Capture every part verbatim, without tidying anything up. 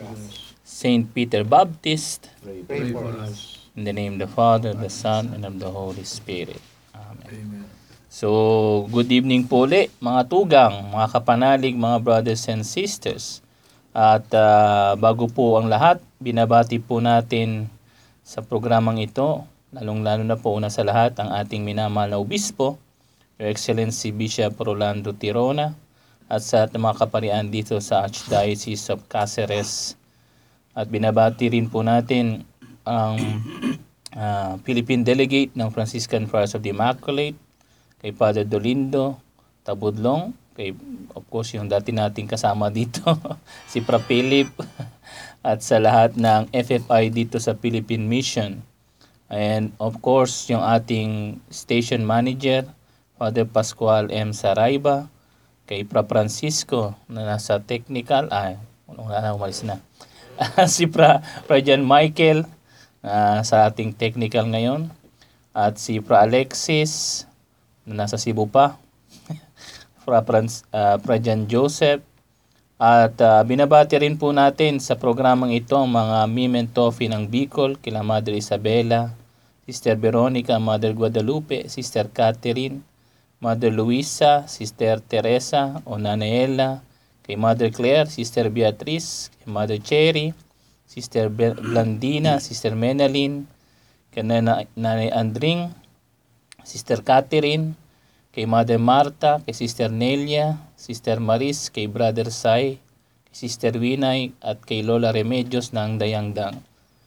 Saint Peter Baptist, Pray for us. in the name of the Father, the Son, and of the Holy Spirit. Amen. Amen. So, good evening po ulit, mga tugang, mga kapanalig, mga brothers and sisters. At ah, bago po ang lahat, binabati po natin sa programang ito, lalong-lalo na po una sa lahat, ang ating minamahal na obispo, Your Excellency Bishop Rolando Tirona, at sa ating mga kaparian dito sa Archdiocese of Cáceres. At binabati rin po natin ang ah, Philippine Delegate ng Franciscan Friars of the Immaculate, kay Father Dolindo Tabudlong, kay of course yung dati nating kasama dito, si Pra Philip, at sa lahat ng F F I dito sa Philippine Mission. And of course, yung ating station manager, Father Pascual M. Saraiba, kay Pra Francisco na nasa technical, ay, wala na, umalis na. si Pra, Pra John Michael ah, sa ating technical ngayon, at si Pra Alexis na nasa Cebu pa, Fra, Franz, uh, Fra John Joseph, at uh, binabati rin po natin sa programang ito ang mga Mime and Toffee ng Bicol, kila Mother Isabela, Sister Veronica, Mother Guadalupe, Sister Catherine, Mother Luisa, Sister Teresa o Nanaela, kay Mother Claire, Sister Beatriz, kay Mother Cherry, Sister Blandina, Sister Menalyn, kay Nana, Nanay Andring, Sister Catherine, kay Mother Marta, kay Sister Nelia, Sister Maris, kay Brother Sai, kay Sister Winay, at kay Lola Remedios ng Dayangdang.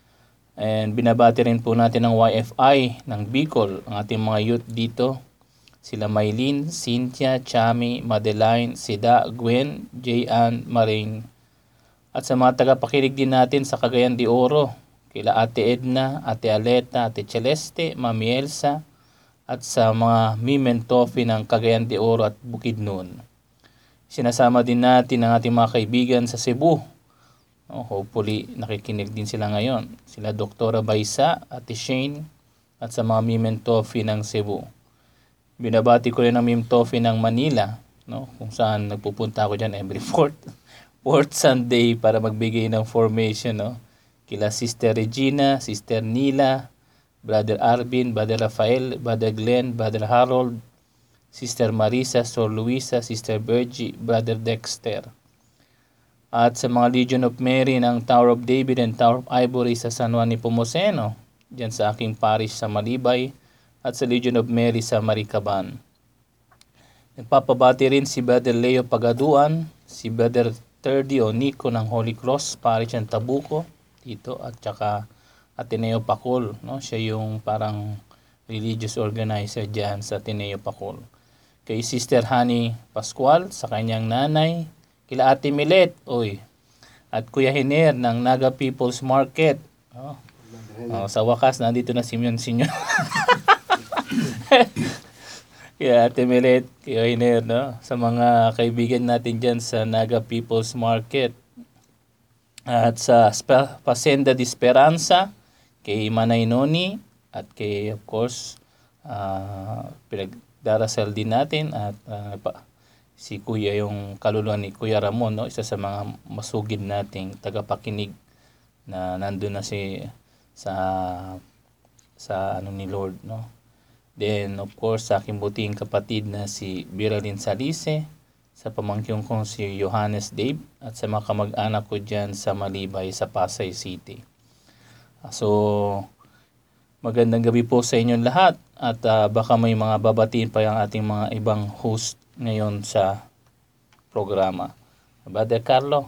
And binabati rin po natin ang Y F I ng Bicol, ang ating mga youth dito. Sila Maylin, Cynthia, Chami, Madeline, Sida, Gwen, Jayan, Maring. At sa mga tagapakinig din natin sa Cagayan de Oro, kila Ate Edna, Ate Aleta, Ate Celeste, Mami Elsa, at sa mga Mime and Toffee ng Cagayan de Oro at Bukidnon. Sinasama din natin ang ating mga kaibigan sa Cebu. Oh, hopefully, nakikinig din sila ngayon. Sila Doktora Baisa, Ate Shane, at sa mga Mime and Toffee ng Cebu. Binabati ko rin ang Mime Toffee ng Manila, no? Kung saan nagpupunta ako dyan every fourth, fourth Sunday para magbigay ng formation. No? Kila Sister Regina, Sister Nila, Brother Arvin, Brother Rafael, Brother Glenn, Brother Harold, Sister Marisa, Sor Luisa, Sister Bergie, Brother Dexter. At sa mga Legion of Mary ng Tower of David and Tower of Ivory sa San Juan Nepomuceno, dyan sa aking parish sa Malibay, at sa Legion of Mary sa Maricaban. Nagpapabati rin si Brother Leo Pagaduan, si Brother Terdy o Nico ng Holy Cross Parish ng Tabuco, dito, at saka Ateneo Pacol, no? Siya yung parang religious organizer diyan sa Ateneo Pacol. Kay Sister Honey Pascual sa kanyang nanay, kila Ate Milet, oy, at Kuya Hiner ng Naga People's Market. Oh. Oh, sa wakas nandito na si Mion Sinyo. Kaya Ate Milet, Kuya Hiner, no? Sa mga kaibigan natin diyan sa Naga People's Market. At sa Pasenda de Esperanza, kay Manay Noni, at kay of course uh, pinagdarasal din natin at uh, pa, si Kuya, yung kaluluwa ni Kuya Ramon, no? Isa sa mga masugid nating tagapakinig na nandun na si sa sa ano ni Lord, no? Then of course sa aking buting kapatid na si Biralyn Salise, sa pamangkin kong si Johannes Dave, at sa mga kamag-anak ko dyan sa Malibay sa Pasay City. So, magandang gabi po sa inyong lahat, at uh, baka may mga babatiin pa yung ating mga ibang host ngayon sa programa. Brother Carlo,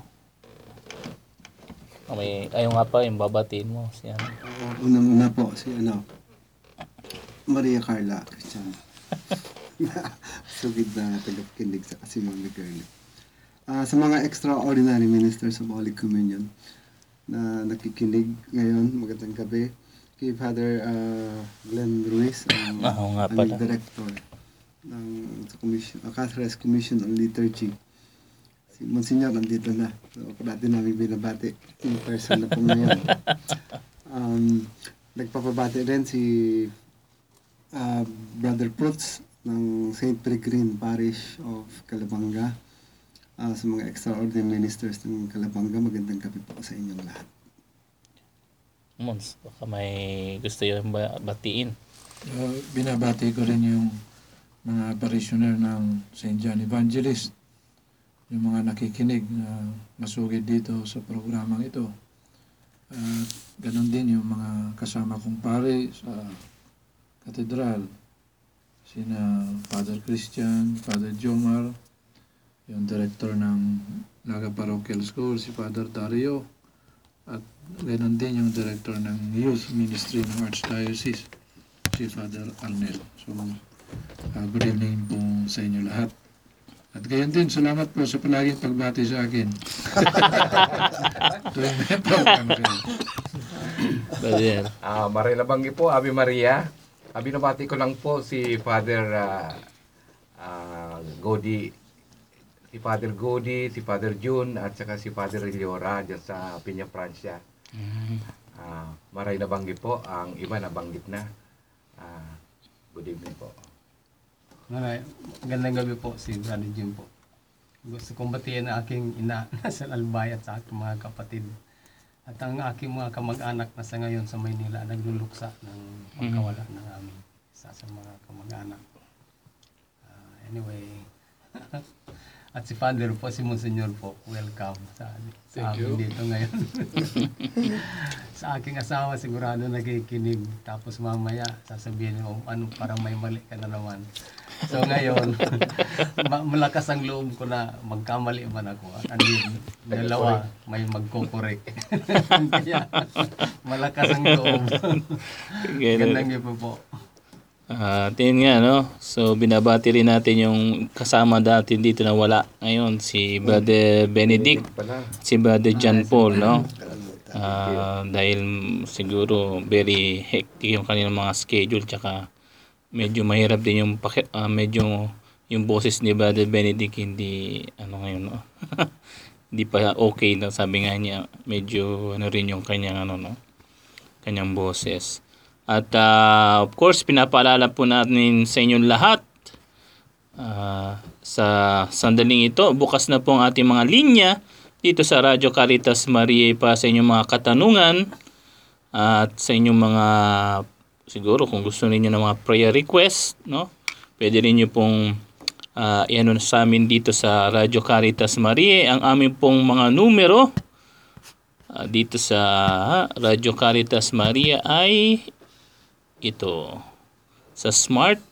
may, ayaw nga pa yung babatiin mo. Siya. Uh, Unang-una po si ano, Maria Carla Cristiano. Sugid na tagapakinig sa si Mami Girlie. Uh, sa mga extraordinary ministers of Holy Communion na nakikinig ngayon, magandang gabi. Kay Father uh, Glenn Ruiz, ang oh, aming director ng sa commission, uh, Cáceres Commission on Liturgy. Si Monsignor nandito na. So, dati namin binabati in person na po ngayon. Um, nagpapabati rin si uh, Brother Prutz ng Saint Peregrine Parish of Calabanga. ah, sa mga extraordinary ministers ng Kalabanga, magandang gabi po sa inyong lahat. Mons, baka may gusto yung ba- batiin. Uh, binabati ko rin yung mga parishioner ng Saint John Evangelist, yung mga nakikinig na masugid dito sa programang ito. At ganon din yung mga kasama kong pare sa katedral, sina Father Christian, Father Jomar, yung director ng Naga Parochial School, si Father Dario, at ganon din yung director ng Youth Ministry ng Archdiocese, si Father Arnel. So, uh, good evening po sa inyo lahat. At gayon din, salamat po sa palaging pagbati sa akin. Tuwing may program kayo. Brother. Ah, Maray Labanggi po, Ave Maria. Ah, binabati ko lang po si Father ah, ah, Godi, si Father Godi, si Father June, at saka si Father Eliora dyan sa Piña, Francia. Ah, Maray Labanggi po, ang iba nabanggit na. Ah, good evening po. Maray, magandang gabi po si Brother Jim po. Gusto kong batiin ang aking ina sa Albay at sa aking mga kapatid. At ang aking mga kamag-anak na sa ngayon sa Maynila nagluluksa ng pagkawala ng aming isa sa mga kamag-anak. Uh, anyway, at si Father po, si Monsignor po, welcome sa, sa amin dito ngayon. Sa aking asawa sigurado nakikinig, tapos mamaya sasabihin mo, ano, parang may mali ka na naman. So ngayon, ma- malakas ang loob ko na magkamali man ako. At andin, dalawa, may magkukorek. Kaya, malakas ang loob. Gandang gabi po. Ah, tingin nga, no? So, binabati rin natin yung kasama dati dito na wala ngayon, si Brother Benedict, Pala. si Brother John Paul, no? Ah, dahil siguro very hectic yung kanilang mga schedule, tsaka medyo mahirap din yung paki, ah, medyo yung boses ni Brother Benedict hindi ano ngayon, no? Hindi pa okay na, sabi nga niya, medyo ano rin yung kanyang ano, no? Kanyang boses. At uh, of course, pinapaalala po natin sa inyong lahat, uh, sa sandaling ito, bukas na po ang ating mga linya dito sa Radyo Caritas Mariae para sa inyong mga katanungan at sa inyong mga, siguro kung gusto niyo ng mga prayer request, no? Pwede rin niyo pong uh, iano sa amin dito sa Radyo Caritas Mariae. Ang aming pong mga numero uh, dito sa Radyo Caritas Mariae ay ito. Sa Smart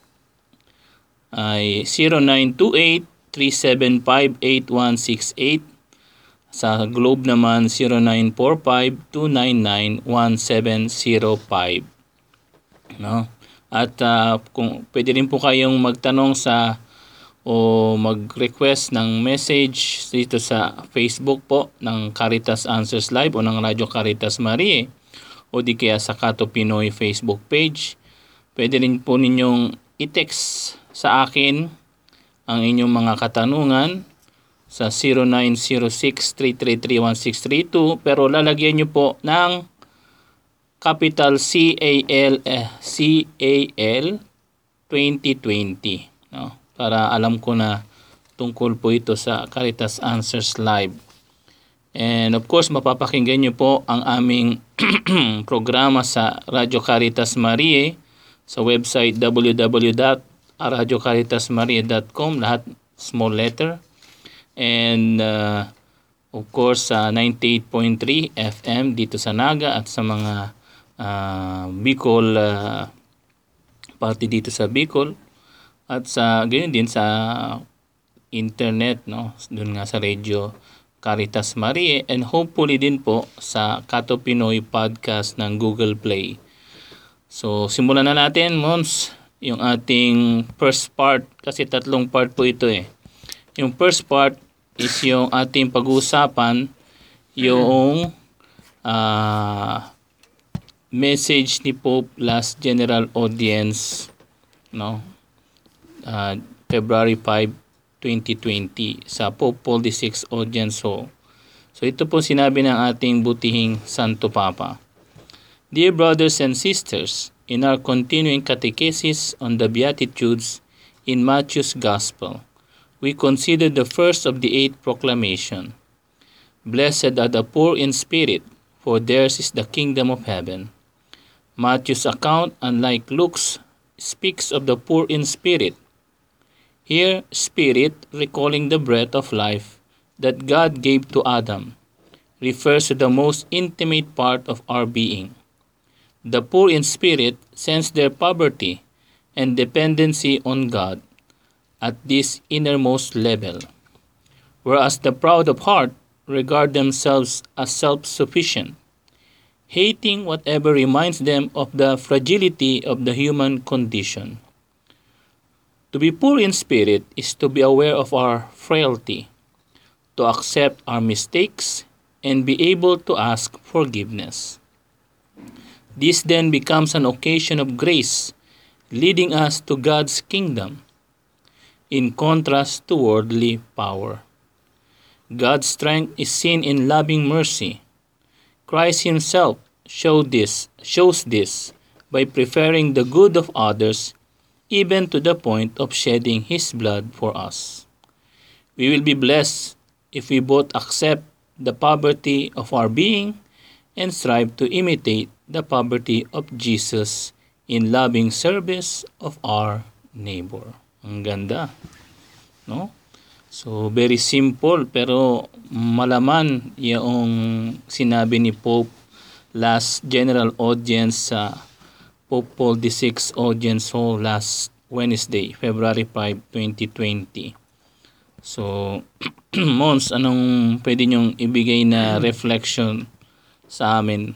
ay zero nine two eight, three seven five, eight one six eight. Sa Globe naman zero nine four five, two nine nine, one seven zero five. No? At uh, kung pwede rin po kayong magtanong sa o mag-request ng message dito sa Facebook po ng Caritas Answers Live o ng Radyo Caritas Mariae, o di kaya sa Kato Pinoy Facebook page. Pwede rin po ninyong i-text sa akin ang inyong mga katanungan sa zero nine zero six, three three three, one six three two, pero lalagyan nyo po ng capital C A L eh, C A L twenty twenty, no? Para alam ko na tungkol po ito sa Caritas Answers Live. And of course, mapapakinggan nyo po ang aming programa sa Radyo Caritas Mariae sa website w w w dot radyo caritas mariae dot com, lahat small letter. And uh, of course, sa uh, ninety-eight point three F M dito sa Naga at sa mga uh, Bicol uh, party dito sa Bicol. At sa ganyan din sa internet, no? Doon nga sa radio Caritas Mariae, and hopefully din po sa Kato Pinoy podcast ng Google Play. So, simulan na natin, Mons, yung ating first part, kasi tatlong part po ito eh. Yung first part is yung ating pag-uusapan, yung uh, message ni Pope last General Audience, no? Uh, February fifth, twenty twenty sa Pope Paul the sixth Audience Hall. So ito po sinabi ng ating butihing Santo Papa. Dear brothers and sisters, in our continuing catechesis on the Beatitudes in Matthew's Gospel, we consider the first of the eight proclamation. Blessed are the poor in spirit, for theirs is the kingdom of heaven. Matthew's account, unlike Luke's, speaks of the poor in spirit. Here, spirit, recalling the breath of life that God gave to Adam, refers to the most intimate part of our being. The poor in spirit sense their poverty and dependency on God at this innermost level, whereas the proud of heart regard themselves as self-sufficient, hating whatever reminds them of the fragility of the human condition. To be poor in spirit is to be aware of our frailty, to accept our mistakes, and be able to ask forgiveness. This then becomes an occasion of grace, leading us to God's kingdom, in contrast to worldly power. God's strength is seen in loving mercy. Christ himself showed this, shows this by preferring the good of others, even to the point of shedding his blood for us. We will be blessed if we both accept the poverty of our being and strive to imitate the poverty of Jesus in loving service of our neighbor. Ang ganda, no? So, very simple pero malaman yung sinabi ni Pope last general audience sa Pope Paul the sixth audience hall last Wednesday, February fifth, twenty twenty. So, Mons, anong pwede nyong ibigay na reflection sa amin?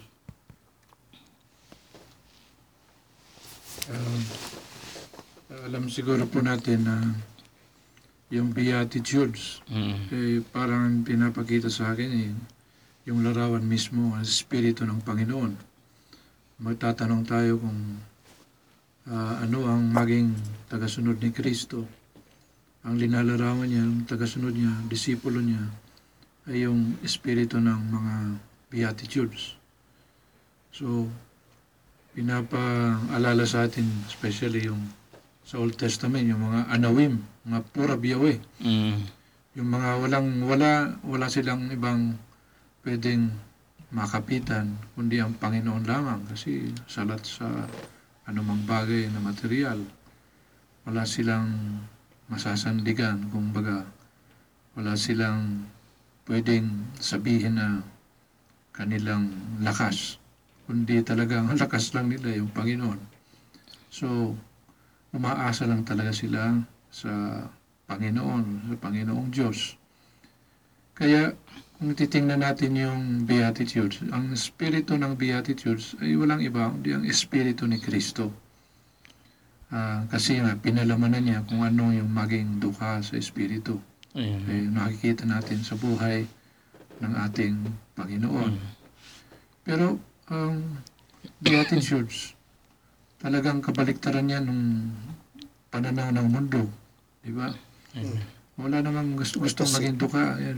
Um, alam siguro po natin na yung Beatitudes, Mm. eh, parang pinapakita sa akin eh, yung larawan mismo ang Espiritu ng Panginoon. Magtatanong tayo kung ah, ano ang maging tagasunod ni Kristo. Ang linalarawan niya, ang tagasunod niya, disipulo niya, ay yung Espiritu ng mga Beatitudes. So, pinapaalala sa atin, especially yung sa Old Testament, yung mga anawim, mga pura biyawe. Mm. Yung mga walang, wala, wala silang ibang pwedeng makapitan, kundi ang Panginoon lamang. Kasi salat sa anumang bagay na material, wala silang masasandigan, kumbaga, wala silang pwedeng sabihin na kanilang lakas, kundi talagang ang lakas lang nila yung Panginoon. So, umaasa lang talaga sila sa Panginoon, sa Panginoong Diyos. Kaya, kung titingnan natin yung Beatitudes, ang espiritu ng Beatitudes ay walang iba, kundi ang espiritu ni Kristo. Ah, kasi nga, pinalamanan niya kung ano yung maging dukha sa espiritu. Ayun. Eh, nakikita natin sa buhay ng ating Panginoon. Pero, ang Beatitudes, talagang kabaliktaran niya nung pananaw ng mundo. Di ba? Wala namang gusto, gustong maging duka. Yan.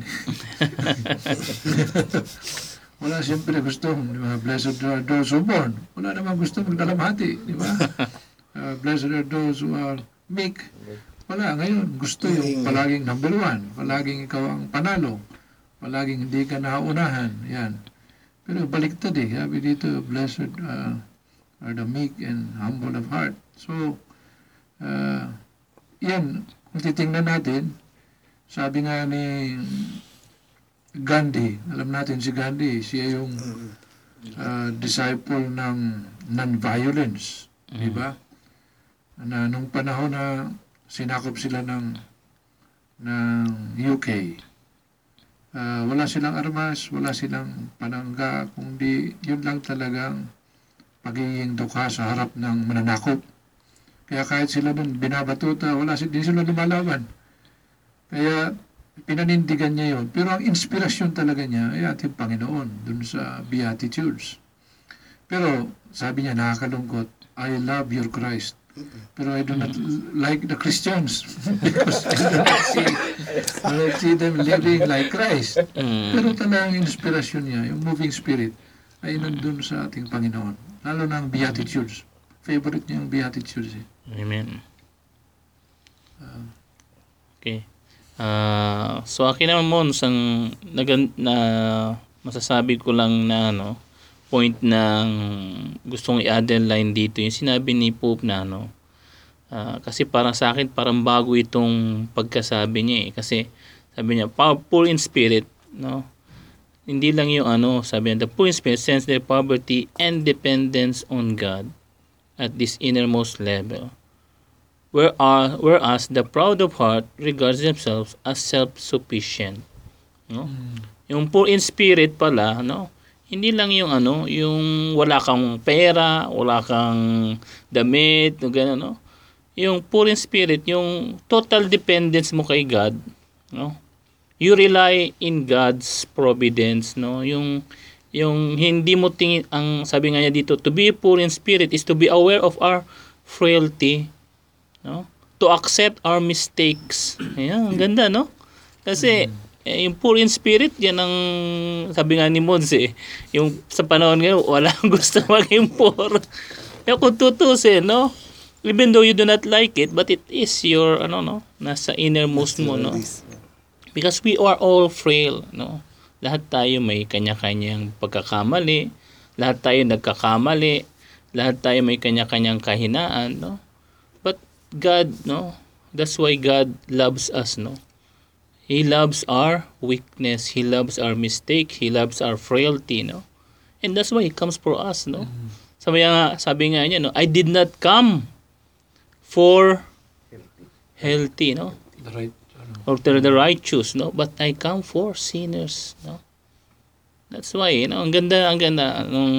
Wala siyempre gustong, di ba? Blessed are those who mourn. Wala namang gustong magdalamhati. Di ba? Uh, blessed are those who are meek. Wala. Ngayon, gusto yung palaging number one. Palaging ikaw ang panalo. Palaging hindi ka nauunahan. Yan. Pero baliktad eh. Sabi dito, blessed uh, are the meek and humble of heart. So, uh, yan, kung titingnan natin, sabi nga ni Gandhi, alam natin si Gandhi, siya yung uh, disciple ng non-violence, mm. di ba? Na nung panahon na sinakop sila ng, ng U K, uh, wala silang armas, wala silang panangga, kundi yun lang talagang pagiging dukha sa harap ng mananakop. Kaya kahit sila nun binabatuta, wala din sila lumalaban. Kaya pinanindigan niya yun. Pero ang inspirasyon talaga niya ay ating Panginoon dun sa Beatitudes. Pero sabi niya, nakakalungkot, I love your Christ. Pero I do not like the Christians because I do not see, I don't see them living like Christ. Pero talagang inspirasyon niya, yung moving spirit, ay nandun sa ating Panginoon. Lalo na ang Beatitudes. Favorite niya ang Beatitudes. Eh. Amen. Uh, Okay. Ah, so akin naman mo sang nagan na masasabi ko lang na ano point ng gustong i-underline dito yung sinabi ni Pope na ano ah, kasi parang sa akin parang bago itong pagkasabi niya eh kasi sabi niya poor in spirit, no, hindi lang yung ano sabi niya the poor in spirit sense their poverty and dependence on God at this innermost level. Whereas, whereas the proud of heart regards themselves as self-sufficient. No? Yung poor in spirit pala, no? Hindi lang yung ano, yung wala kang pera, wala kang damit, no, gano'n, no? Yung poor in spirit, yung total dependence mo kay God, no? You rely in God's providence, no? Yung yung hindi mo tingin ang sabi nga niya dito, to be poor in spirit is to be aware of our frailty, no? To accept our mistakes. Ayan, ang ganda, no? Kasi eh, yung poor in spirit, yan ang sabi nga ni Mons eh. Yung sa panahon ngayon, wala gusto maging poor. Kaya kung tutusin, no? Even though you do not like it, but it is your, ano, no? Nasa innermost mo, no? Because we are all frail, no? Lahat tayo may kanya-kanyang pagkakamali. Lahat tayo nagkakamali. Lahat tayo may kanya-kanyang kahinaan, no? God, no, that's why God loves us, no. He loves our weakness, He loves our mistake, He loves our frailty, no. And that's why He comes for us, no. Mm-hmm. Sabi nga, sabi nga niya, no, I did not come for healthy, no, The right, ano, or to the righteous, no, but I come for sinners, no. That's why, you know, ang ganda, ang ganda nung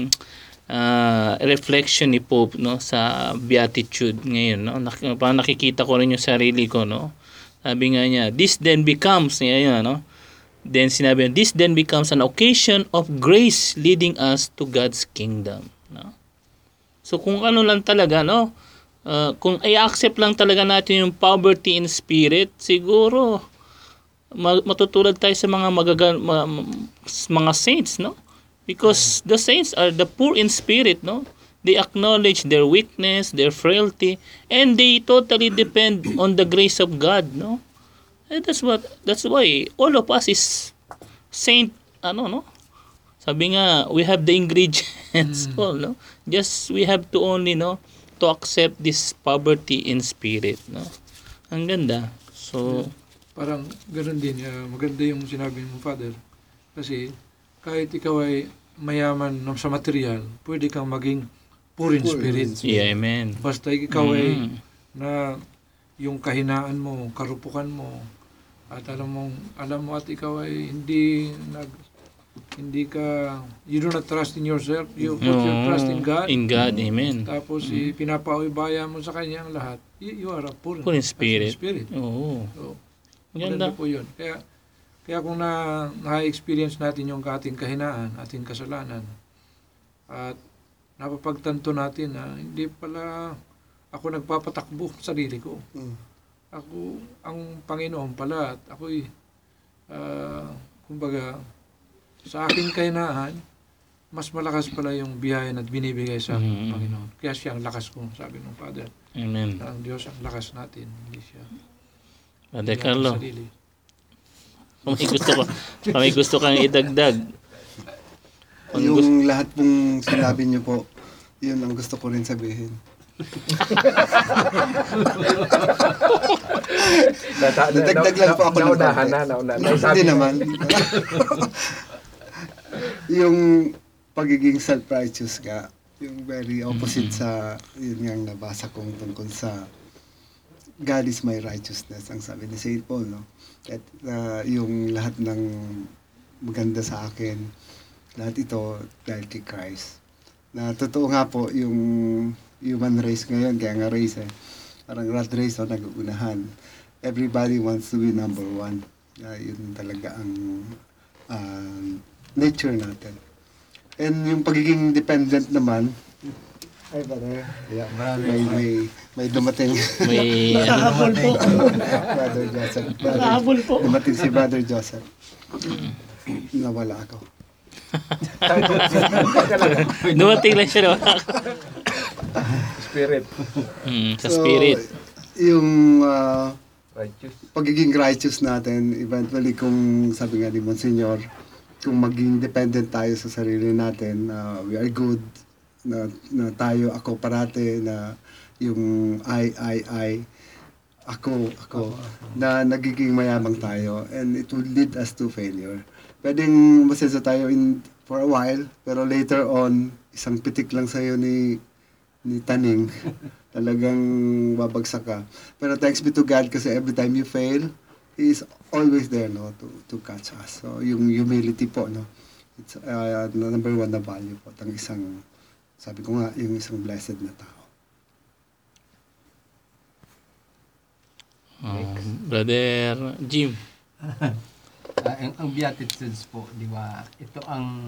uh, reflection ni Pope, no, sa beatitude ngayon, no. Nak- parang nakikita ko rin yung sarili ko, no. Sabi nga niya, this then becomes, yan, no. Then sinabi niya, this then becomes an occasion of grace leading us to God's kingdom, no. So kung ano lang talaga, no, uh, kung i-accept lang talaga natin yung poverty in spirit, siguro matutulad tayo sa mga magagan ma- mga saints, no? Because the saints are the poor in spirit, no? They acknowledge their weakness, their frailty, and they totally depend on the grace of God, no? And that's what that's why all of us is saint, ano, no? Sabi nga, we have the ingredients, mm. all, no? Just we have to only, no, to accept this poverty in spirit, no? Ang ganda. So, parang ganoon din, uh, maganda yung sinabi mo, Father, kasi kahit ikaw ay mayaman sa material, pwede kang maging poor in spirit. yeah, amen. Basta ikaw Mm. ay na yung kahinaan mo, karupukan mo, at alam mo, alam mo at ikaw ay hindi nag hindi ka, you do not trust in yourself, you put your No, trust in God. In God, amen. Tapos mm. pinapaubaya mo sa Kanya ang lahat. You, you are a poor, Poor in spirit. spirit. Oo. So, Ganda. maganda po yun. Kaya, kaya kung na, na-experience natin yung ating kahinaan, ating kasalanan, at napapagtanto natin na hindi pala ako nagpapatakbo sa sarili ko. Mm. Ako, ang Panginoon pala, at ako'y, uh, kumbaga, sa aking kahinaan, mas malakas pala yung biyayan at binibigay sa Mm. Panginoon. Kaya siya ang lakas ko, sabi ng Father. Amen. Na ang Diyos ang lakas natin, hindi siya. Father hindi Carlo, ang sarili. kung may gusto ko, kung may gusto kang idagdag. Kung Yung gusto, lahat pong sinabi niyo po, yun ang gusto ko rin sabihin. Nadagdag lang po ako ng Naunahan konti. na, naunahan na. Hindi naman. Yung pagiging self-righteous ka, yung very opposite sa, yun nga ang nabasa kong tungkol sa God is my righteousness, ang sabi ni Saint Paul, no? At uh, yung lahat ng maganda sa akin, lahat ito dahil kay Christ. Na totoo nga po, yung human race ngayon, kaya nga race eh, parang rat race o nag-uunahan. Everybody wants to be number one. Uh, yun talaga ang uh, nature natin. And yung pagiging dependent naman, ay brother, yeah, may, may, may dumating. may ano, Brother Joseph. Brother, po. dumating si Brother Joseph. Nawala ako. dumating lang siya, no? Spirit. Mm, sa spirit. Yung uh, Righteous. pagiging righteous natin, eventually kung sabi nga ni Monsignor, kung maging dependent tayo sa sarili natin, na we are good, na, na tayo, ako parate, na yung I, I, I, ako, ako, na nagiging mayamang tayo, and it will lead us to failure. Pwedeng masenso tayo in for a while, pero later on, isang pitik lang sa'yo ni ni Taning, talagang babagsak ka. Pero thanks be to God kasi every time you fail, He is always there, no, to to catch us. So yung humility po, no, it's uh, number one na value po ng isang, sabi ko nga, yung isang blessed na tao. Um, Brother Jim. Ah, ang, ang Beatitudes po, di ba, ito ang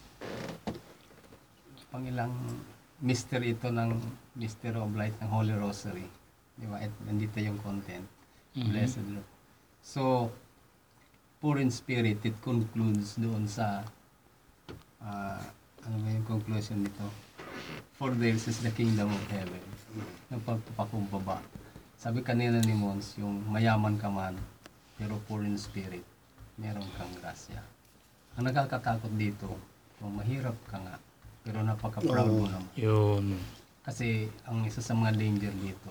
pangilang mystery ito ng Mystery of Light ng Holy Rosary. Di ba? At nandito yung content. Mhm. Blessed Lord. So, poor in spirit, it concludes doon sa ah, ano ba yung conclusion nito? For theirs is the kingdom of heaven. Yung pagpapakumbaba. Sabi kanina ni Mons, yung mayaman ka man, pero poor in spirit, meron kang grasya. Ang nakakatakot dito, kung mahirap ka nga, pero napaka-proud mo naman. Yun. Kasi ang isa sa mga danger dito,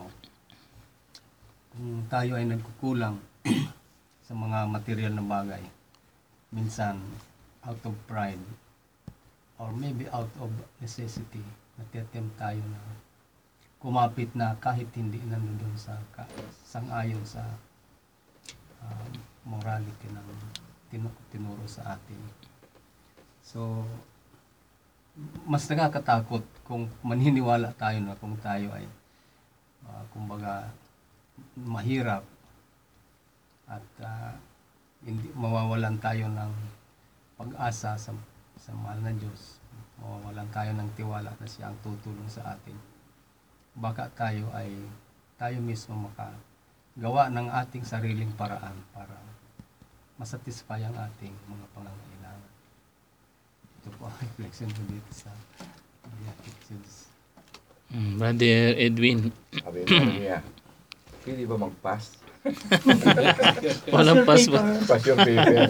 kung tayo ay nagkukulang sa mga material na bagay, minsan out of pride or maybe out of necessity, natiattempt tayo na kumapit na kahit hindi nandoon sa ka, sang-ayon sa uh, morality ng tinu- tinuro sa atin. So, mas nakakatakot kung maniniwala tayo na kung tayo ay uh, kumbaga mahirap at uh, hindi mawawalan tayo ng pag-asa sa, sa mahal na Diyos, mawawalan tayo ng tiwala na siya ang tutulong sa atin. Baka tayo ay tayo mismo makagawa ng ating sariling paraan para masatisfy ang ating mga pangangailangan. Ito po ang reflection ko dito sa Beatitudes. Mm, Brother Edwin. Ave Maria. Pwede ba mag-pass? Walang pass ba? Pass your paper.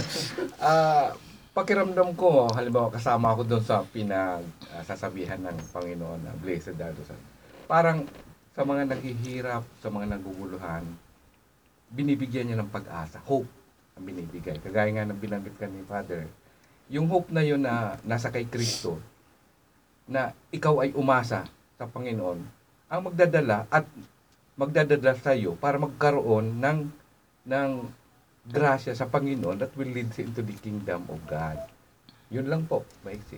Ah, pakiramdam ko, halimbawa kasama ako doon sa pinag-sasabihan ng Panginoon na Blessed are those. Parang sa mga naghihirap, sa mga naguguluhan, binibigyan niya ng pag-asa, hope ang binibigay. Kagaya nga ng binanggit ka ni Father, yung hope na yun na nasa kay Kristo, na ikaw ay umasa sa Panginoon, ang magdadala at magdadala sa iyo para magkaroon ng ng grasya sa Panginoon that will lead you into the kingdom of God. Yun lang po, maiksi.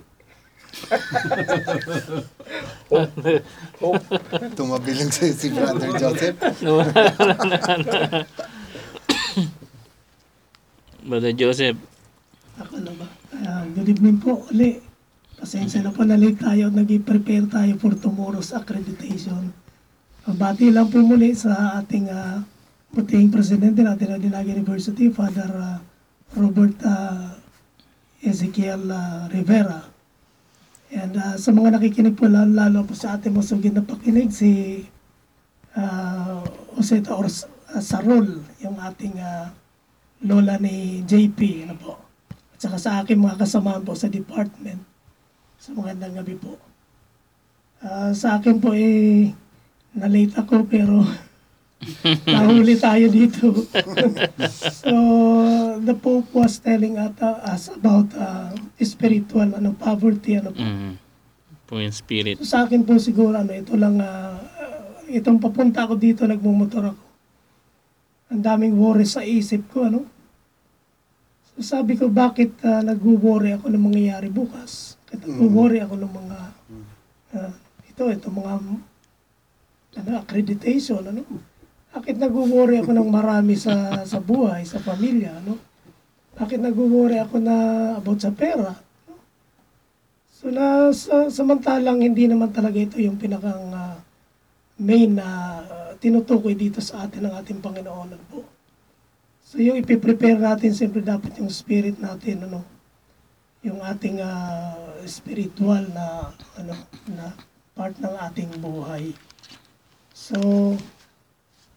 hope, hope. Tumabi lang sa'yo si Brother Joseph. Brother Joseph. Ako na ba? Ah, good evening po uli. Pasensya na po na late tayo at nag-prepare tayo for tomorrow's accreditation. Bati lang po muli sa ating uh, puting presidente natin ng Dinaga University, Father ah, Robert ah, Ezekiel ah, Rivera. And ah, sa mga nakikinig po, lalo, lalo po sa ating masugid na pakinig, si uh, Joseta Ors ah, Sarol, yung ating ah, lola ni J P, ano po. At saka sa aking mga kasamahan po sa department. Sa magandang gabi po. Ah, sa akin po eh, na-late ako pero nahuli tayo dito. So, the Pope was telling at, uh, us about uh, spiritual ano, poverty. Ano po. Mm. Po in spirit. So, sa akin po siguro, ano, ito lang, uh, itong papunta ako dito, nagmumotor ako. Ang daming worry sa isip ko, ano. So, sabi ko, bakit uh, nag-worry ako ng mangyayari bukas? At nag-worry ako ng mga, uh, ito, ito mga, ano, accreditation, ano. Bakit nag-worry ako ng marami sa sa buhay, sa pamilya, ano? Bakit nag-worry ako na about sa pera? No? So na sa, samantalang hindi naman talaga ito yung pinakang uh, main na uh, tinutukoy dito sa atin ng ating Panginoon, ano po. So yung ipiprepare natin siyempre dapat yung spirit natin, ano, yung ating uh, spiritual na ano na part ng ating buhay. So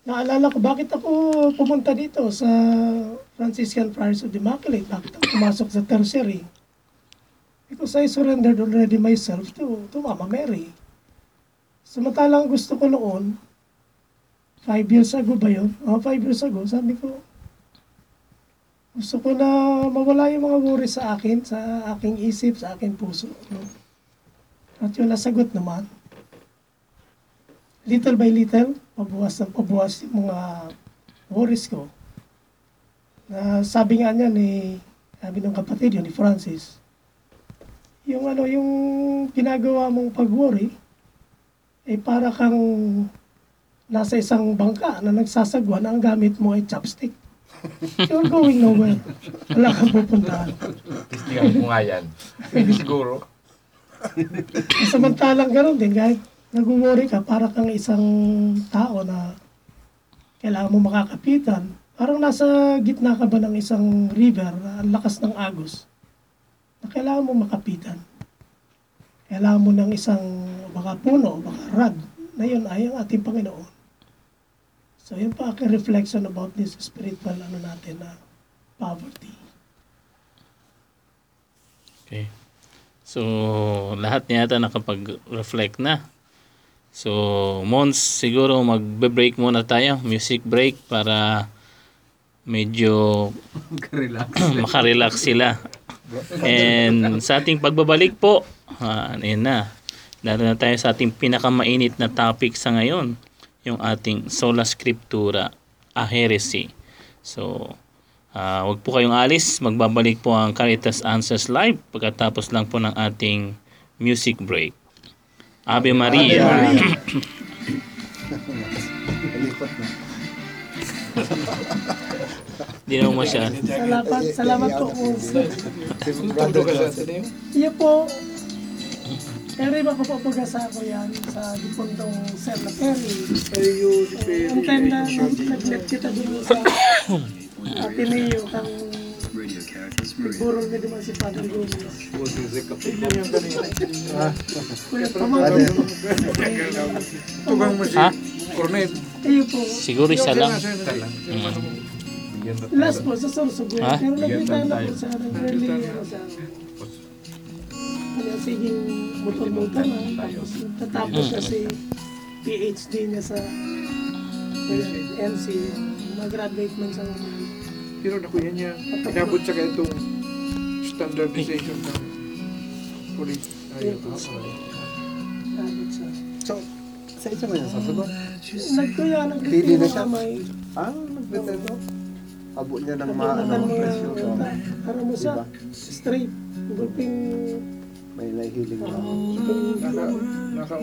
naalala ko, bakit ako pumunta dito sa Franciscan Friars of the Immaculate? Bakit ako pumasok sa tertiary? Because I surrendered already myself to, to Mama Mary. Samantalang gusto ko noon, five years ago ba yun? Oh, five years ago, sabi ko, gusto ko na mawala yung mga worries sa akin, sa aking isip, sa aking puso. No? At yung nasagot naman, little by little, pabuwas ng pabuwas yung mga worries ko. Na sabi nga niya ni, sabi ng kapatid yun, ni Francis, yung ano, yung ginagawa mong pag-worry, ay para kang nasa isang bangka na nagsasagwan, ang gamit mo ay chopstick. You're going nowhere. Wala kang pupuntahan. Testingan ko nga yan. Siguro. Samantalang gano'n din, kahit nag-worry ka, para kang isang tao na kailangan mo makakapitan. Parang nasa gitna ka ba ng isang river, ang lakas ng agos, na kailangan mo makapitan. Kailangan mo ng isang baka puno, baka rod, na yun ay ang ating Panginoon. So yun pa aking reflection about this spiritual ano natin na poverty. Okay. So, lahat yata nakapag-reflect na. So, Mons, siguro magbe-break muna tayo, music break, para medyo Relax. makarelax sila. And sa ating pagbabalik po, ah, ayun na, dahil na tayo sa ating pinakamainit na topic sa ngayon, yung ating Sola Scriptura, a heresy. So, ah, wag po kayong alis, magbabalik po ang Caritas Answers Live pagkatapos lang po ng ating music break. Ave Maria. Lipat na. Hindi naman masya. Salamat, salamat po po. Si Brother Joseph. Iya po, Perry, makapapagasa ko yan sa dipundong cemetery. Ang time na nag-let kita dun sa Ateneo, kang nagburol na naman si Father Gomez. Kuya, pamangkin po. Tugang mo si Ha? Cornet. Iyo po. Siguro isa lang. Mm. Last po, sa Sorsogon. Ha? Pero nakita na po sa early, ano sa kanya siging motor-motor na. Tapos tatapos na si P H D niya sa N C. Mag-graduate man sa mga. Pero nakuya niya, inabot siya kaya itong standardization ng police. Ayun. Graduate siya. So, sa isa mo yan, sasagot? Nagkuya, Pili na nagtitiro siya? sa may. Ah, nagpetero. Abo niya ng Ano, mga ano, ano, presyo. So, para mo siya, straight. Gulping, may nahihiling na. gulping,